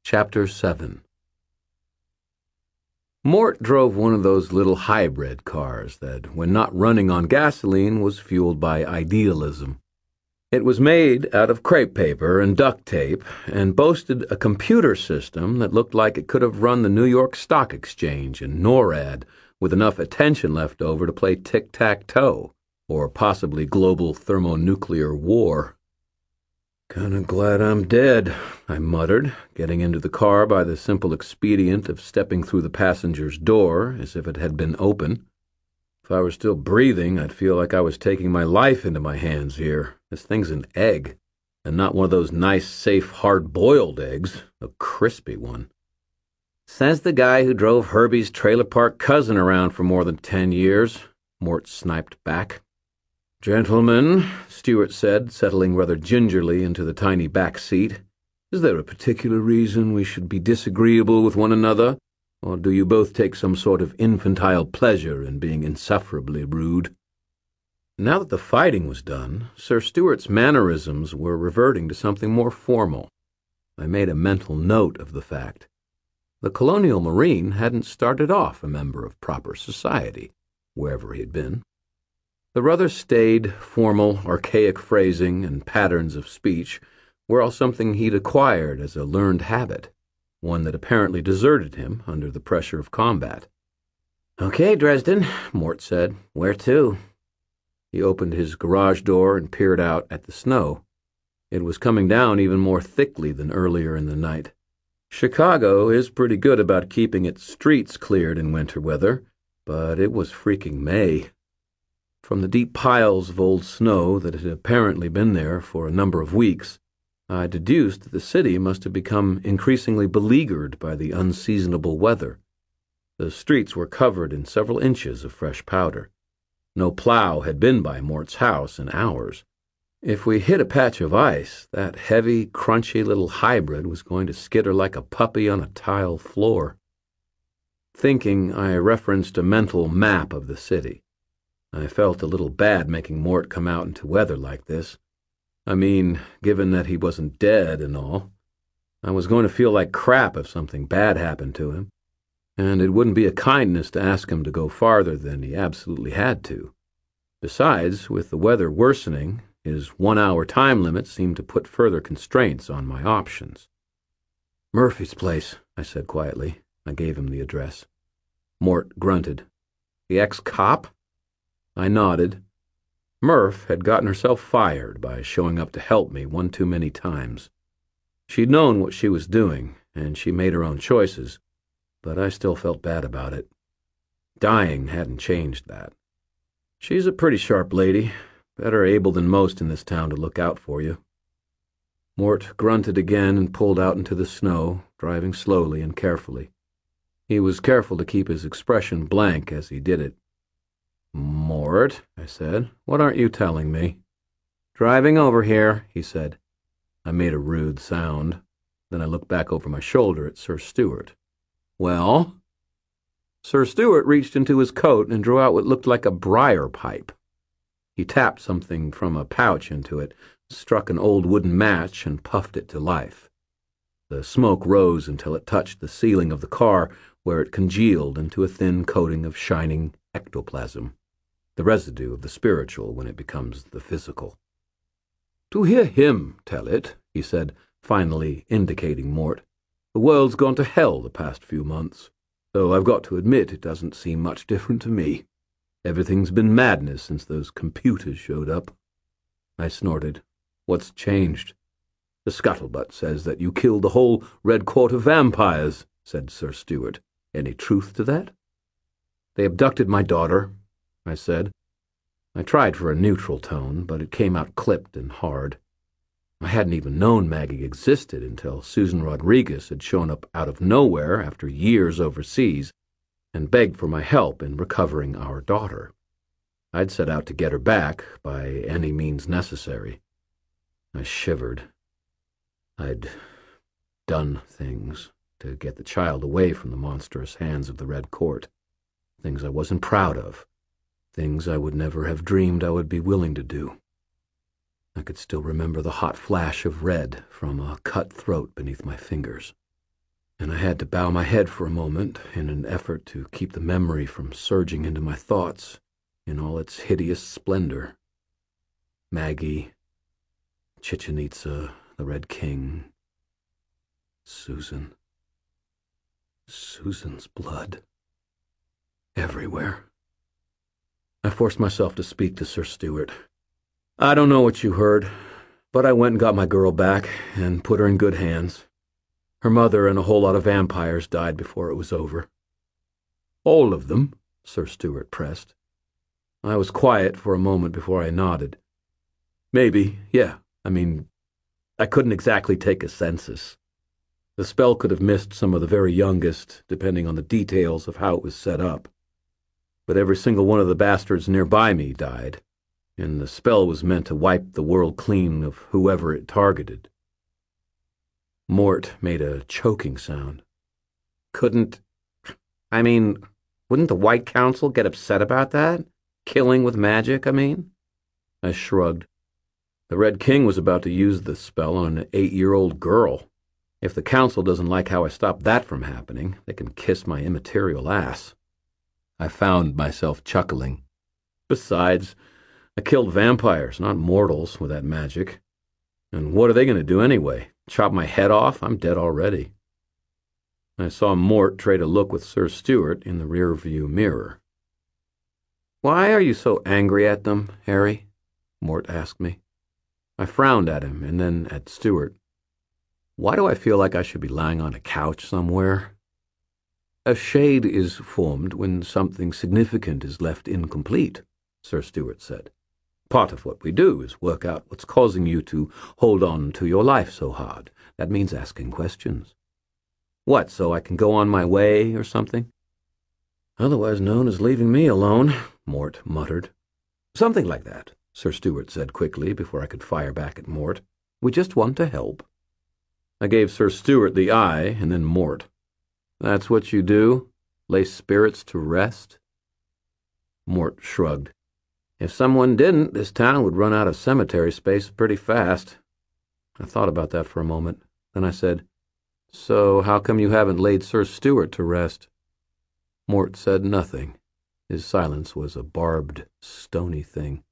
Chapter 7. Mort drove one of those little hybrid cars that, when not running on gasoline, was fueled by idealism. It was made out of crepe paper and duct tape and boasted a computer system that looked like it could have run the New York Stock Exchange and NORAD with enough attention left over to play tic-tac-toe, or possibly global thermonuclear war. "Kinda glad I'm dead," I muttered, getting into the car by the simple expedient of stepping through the passenger's door as if it had been open. If I were still breathing, I'd feel like I was taking my life into my hands here. This thing's an egg, and not one of those nice, safe, hard-boiled eggs, a crispy one. "Says the guy who drove Herbie's trailer park cousin around for more than 10 years, Mort sniped back. "Gentlemen," Stewart said, settling rather gingerly into the tiny back seat, "is there a particular reason we should be disagreeable with one another, or do you both take some sort of infantile pleasure in being insufferably rude?" Now that the fighting was done, Sir Stewart's mannerisms were reverting to something more formal. I made a mental note of the fact. The Colonial Marine hadn't started off a member of proper society, wherever he had been. The rather staid, formal, archaic phrasing and patterns of speech were all something he'd acquired as a learned habit, one that apparently deserted him under the pressure of combat. "Okay, Dresden," Mort said. "Where to?" He opened his garage door and peered out at the snow. It was coming down even more thickly than earlier in the night. Chicago is pretty good about keeping its streets cleared in winter weather, but it was freaking May. From the deep piles of old snow that had apparently been there for a number of weeks, I deduced that the city must have become increasingly beleaguered by the unseasonable weather. The streets were covered in several inches of fresh powder. No plow had been by Mort's house in hours. If we hit a patch of ice, that heavy, crunchy little hybrid was going to skitter like a puppy on a tile floor. Thinking, I referenced a mental map of the city. I felt a little bad making Mort come out into weather like this. I mean, given that he wasn't dead and all. I was going to feel like crap if something bad happened to him, and it wouldn't be a kindness to ask him to go farther than he absolutely had to. Besides, with the weather worsening, his 1-hour time limit seemed to put further constraints on my options. "Murphy's place," I said quietly. I gave him the address. Mort grunted. "The ex-cop?" I nodded. Murph had gotten herself fired by showing up to help me one too many times. She'd known what she was doing, and she made her own choices, but I still felt bad about it. Dying hadn't changed that. She's a pretty sharp lady, better able than most in this town to look out for you. Mort grunted again and pulled out into the snow, driving slowly and carefully. He was careful to keep his expression blank as he did it. "Mort," I said, "what aren't you telling me?" "Driving over here," he said. I made a rude sound. Then I looked back over my shoulder at Sir Stewart. "Well?" Sir Stewart reached into his coat and drew out what looked like a briar pipe. He tapped something from a pouch into it, struck an old wooden match, and puffed it to life. The smoke rose until it touched the ceiling of the car, where it congealed into a thin coating of shining ectoplasm, the residue of the spiritual when it becomes the physical. "To hear him tell it," he said, finally indicating Mort, "the world's gone to hell the past few months, though I've got to admit it doesn't seem much different to me. Everything's been madness since those computers showed up." I snorted. "What's changed?" "The scuttlebutt says that you killed the whole Red Court of vampires," said Sir Stewart. "Any truth to that?" "They abducted my daughter," I said. I tried for a neutral tone, but it came out clipped and hard. I hadn't even known Maggie existed until Susan Rodriguez had shown up out of nowhere after years overseas and begged for my help in recovering our daughter. I'd set out to get her back by any means necessary. I shivered. I'd done things to get the child away from the monstrous hands of the Red Court. Things I wasn't proud of. Things I would never have dreamed I would be willing to do. I could still remember the hot flash of red from a cut throat beneath my fingers. and I had to bow my head for a moment in an effort to keep the memory from surging into my thoughts in all its hideous splendor. Maggie, Chichen Itza, the Red King, Susan. Susan's blood. Everywhere. I forced myself to speak to Sir Stuart. I don't know what you heard, but I went and got my girl back and put her in good hands. Her mother and a whole lot of vampires died before it was over. All of them? Sir Stuart pressed. I was quiet for a moment before I nodded. Maybe, yeah. I couldn't exactly take a census. The spell could have missed some of the very youngest, depending on the details of how it was set up. But every single one of the bastards nearby me died, and the spell was meant to wipe the world clean of whoever it targeted. Mort made a choking sound. Wouldn't the White Council get upset about that? Killing with magic, I shrugged. The Red King was about to use the spell on an 8-year-old girl. If the Council doesn't like how I stopped that from happening, they can kiss my immaterial ass. I found myself chuckling. Besides, I killed vampires, not mortals, with that magic. And what are they going to do anyway? Chop my head off? I'm dead already. I saw Mort trade a look with Sir Stuart in the rear-view mirror. "Why are you so angry at them, Harry?" Mort asked me. I frowned at him and then at Stuart. Why do I feel like I should be lying on a couch somewhere? "A shade is formed when something significant is left incomplete," Sir Stuart said. "Part of what we do is work out what's causing you to hold on to your life so hard. That means asking questions." "What, so I can go on my way or something?" "Otherwise known as leaving me alone," Mort muttered. "Something like that," Sir Stuart said quickly before I could fire back at Mort. "We just want to help." I gave Sir Stuart the eye and then Mort. "That's what you do? Lay spirits to rest?" Mort shrugged. "If someone didn't, this town would run out of cemetery space pretty fast." I thought about that for a moment. Then I said, "So how come you haven't laid Sir Stuart to rest?" Mort said nothing. His silence was a barbed, stony thing.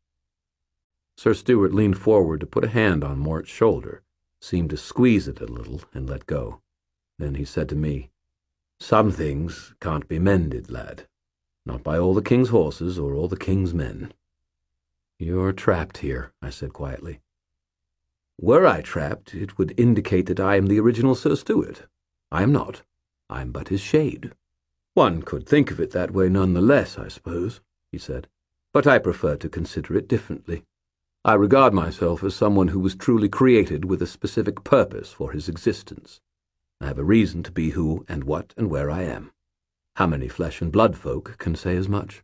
Sir Stuart leaned forward to put a hand on Mort's shoulder, seemed to squeeze it a little and let go. Then he said to me, "Some things can't be mended, lad. Not by all the king's horses or all the king's men." "You're trapped here," I said quietly. "Were I trapped, it would indicate that I am the original Sir Stuart. I am not. I am but his shade." "One could think of it that way nonetheless, I suppose," he said. "But I prefer to consider it differently. I regard myself as someone who was truly created with a specific purpose for his existence. I have a reason to be who and what and where I am. How many flesh and blood folk can say as much?"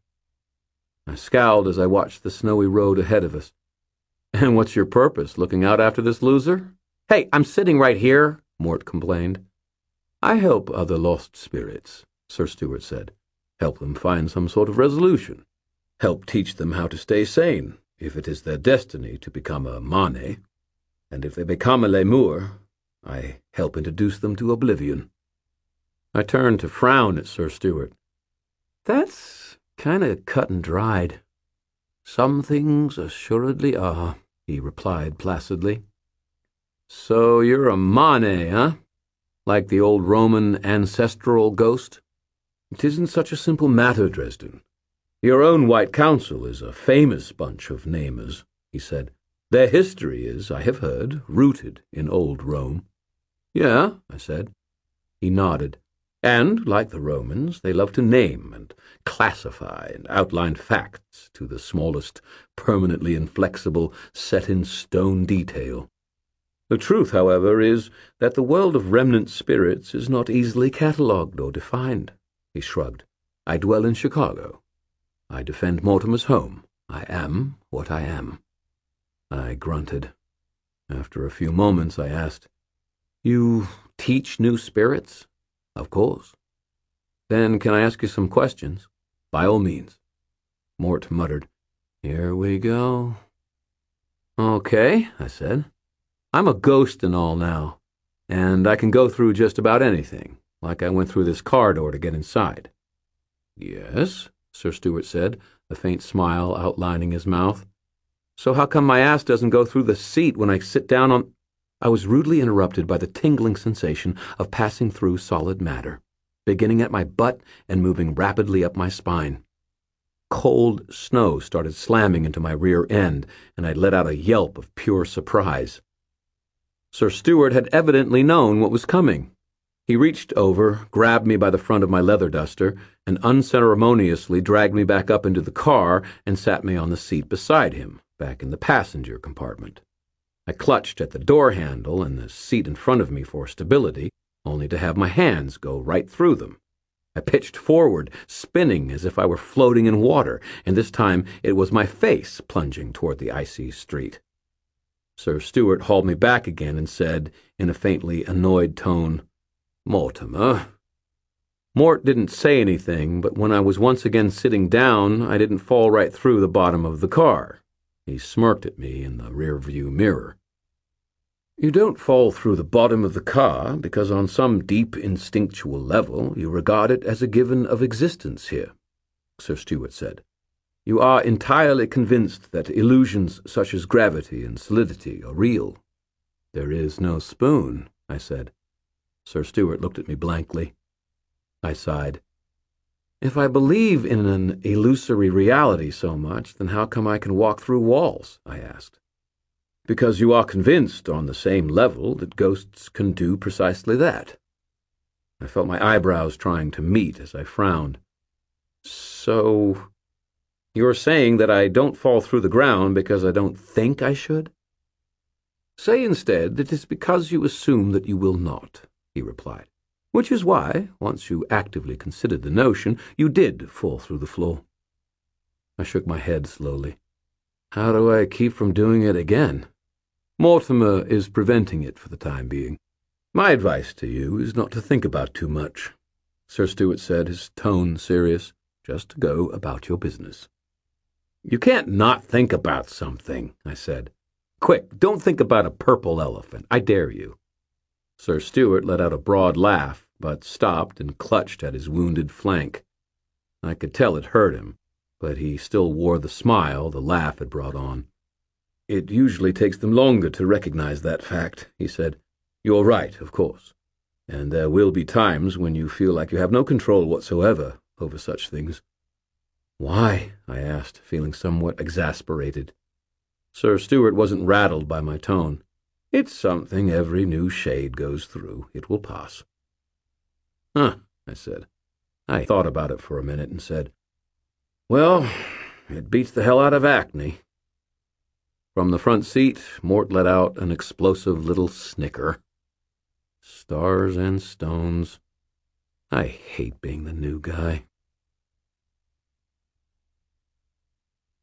I scowled as I watched the snowy road ahead of us. "And what's your purpose, looking out after this loser?" "Hey, I'm sitting right here," Mort complained. "I help other lost spirits," Sir Stuart said. "Help them find some sort of resolution. Help teach them how to stay sane, if it is their destiny to become a Mane. And if they become a Lemur, I help introduce them to oblivion." I turned to frown at Sir Stuart. "That's kind of cut and dried." "Some things assuredly are," he replied placidly. "So you're a Mane, huh? Like the old Roman ancestral ghost?" "It isn't such a simple matter, Dresden. Your own White Council is a famous bunch of namers," he said. "Their history is, I have heard, rooted in old Rome." "Yeah," I said. He nodded. "And, like the Romans, they love to name and classify and outline facts to the smallest, permanently inflexible, set-in-stone detail. The truth, however, is that the world of remnant spirits is not easily catalogued or defined." He shrugged. "I dwell in Chicago. I defend Mortimer's home. I am what I am." I grunted. After a few moments, I asked, "You teach new spirits?" "Of course." "Then can I ask you some questions?" "By all means." Mort muttered, "Here we go." "Okay," I said. "I'm a ghost and all now, and I can go through just about anything, like I went through this car door to get inside. Yes, Sir Stuart said, a faint smile outlining his mouth. So how come my ass doesn't go through the seat when I sit down on... I was rudely interrupted by the tingling sensation of passing through solid matter, beginning at my butt and moving rapidly up my spine. Cold snow started slamming into my rear end, and I let out a yelp of pure surprise. Sir Stuart had evidently known what was coming. He reached over, grabbed me by the front of my leather duster, and unceremoniously dragged me back up into the car and sat me on the seat beside him, back in the passenger compartment. I clutched at the door handle and the seat in front of me for stability, only to have my hands go right through them. I pitched forward, spinning as if I were floating in water, and this time it was my face plunging toward the icy street. Sir Stuart hauled me back again and said, in a faintly annoyed tone, "Mortimer." Mort didn't say anything, but when I was once again sitting down, I didn't fall right through the bottom of the car. He smirked at me in the rearview mirror. You don't fall through the bottom of the car because on some deep instinctual level you regard it as a given of existence here, Sir Stuart said. You are entirely convinced that illusions such as gravity and solidity are real. There is no spoon, I said. Sir Stuart looked at me blankly. I sighed. If I believe in an illusory reality so much, then how come I can walk through walls? I asked. Because you are convinced on the same level that ghosts can do precisely that. I felt my eyebrows trying to meet as I frowned. So, you're saying that I don't fall through the ground because I don't think I should? Say instead that it's because you assume that you will not, he replied, which is why, once you actively considered the notion, you did fall through the floor. I shook my head slowly. How do I keep from doing it again? Mortimer is preventing it for the time being. My advice to you is not to think about too much, Sir Stuart said, his tone serious. Just to go about your business. You can't not think about something, I said. Quick, don't think about a purple elephant. I dare you. Sir Stuart let out a broad laugh, but stopped and clutched at his wounded flank. I could tell it hurt him, but he still wore the smile the laugh had brought on. It usually takes them longer to recognize that fact, he said. You're right, of course. And there will be times when you feel like you have no control whatsoever over such things. Why? I asked, feeling somewhat exasperated. Sir Stuart wasn't rattled by my tone. It's something every new shade goes through. It will pass. Huh, I said. I thought about it for a minute and said, well, it beats the hell out of acne. From the front seat, Mort let out an explosive little snicker. Stars and stones. I hate being the new guy.